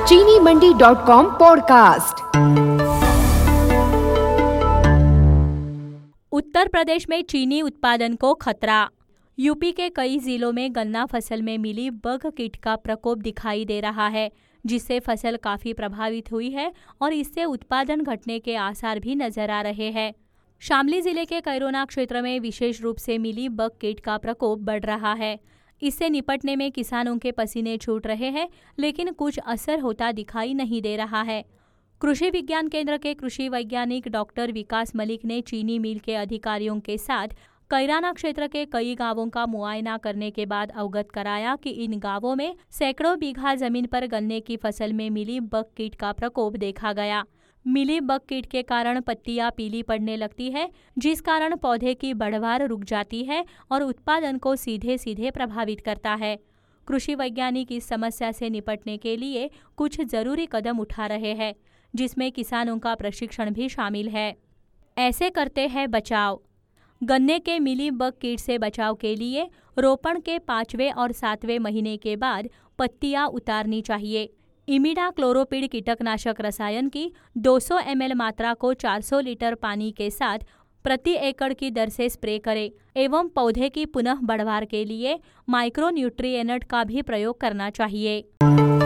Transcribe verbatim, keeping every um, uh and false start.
चीनी Mandi dot com podcast. Uttar Pradesh में चीनी उत्पादन को खतरा। यूपी के कई जिलों में गन्ना फसल में मिली बग कीट का प्रकोप दिखाई दे रहा है, जिससे फसल काफी प्रभावित हुई है और इससे उत्पादन घटने के आसार भी नजर आ रहे हैं। शामली जिले के कैरोना क्षेत्र में विशेष रूप से मिली बग कीट का प्रकोप बढ़ रहा है। इससे निपटने में किसानों के पसीने छूट रहे हैं, लेकिन कुछ असर होता दिखाई नहीं दे रहा है। कृषि विज्ञान केंद्र के कृषि वैज्ञानिक डॉक्टर विकास मलिक ने चीनी मिल के अधिकारियों के साथ कैराना क्षेत्र के कई गांवों का मुआयना करने के बाद अवगत कराया कि इन गांवों में सैकड़ों बीघा जमीन पर गन्ने की फसल में मिली बग कीट का प्रकोप देखा गया। मिली बग कीट के कारण पत्तियां पीली पड़ने लगती है, जिस कारण पौधे की बढ़वार रुक जाती है और उत्पादन को सीधे सीधे प्रभावित करता है। कृषि वैज्ञानिक इस समस्या से निपटने के लिए कुछ जरूरी कदम उठा रहे हैं, जिसमें किसानों का प्रशिक्षण भी शामिल है। ऐसे करते हैं बचाव। गन्ने के मिली बग कीट से बचाव के लिए रोपण के पांचवें और सातवें महीने के बाद पत्तियां उतारनी चाहिए। इमिडाक्लोरोपिड कीटकनाशक रसायन की दो सौ एम एल मात्रा को चार सौ लीटर पानी के साथ प्रति एकड़ की दर से स्प्रे करें एवं पौधे की पुनः बढ़वार के लिए माइक्रो न्यूट्रिएंट का भी प्रयोग करना चाहिए।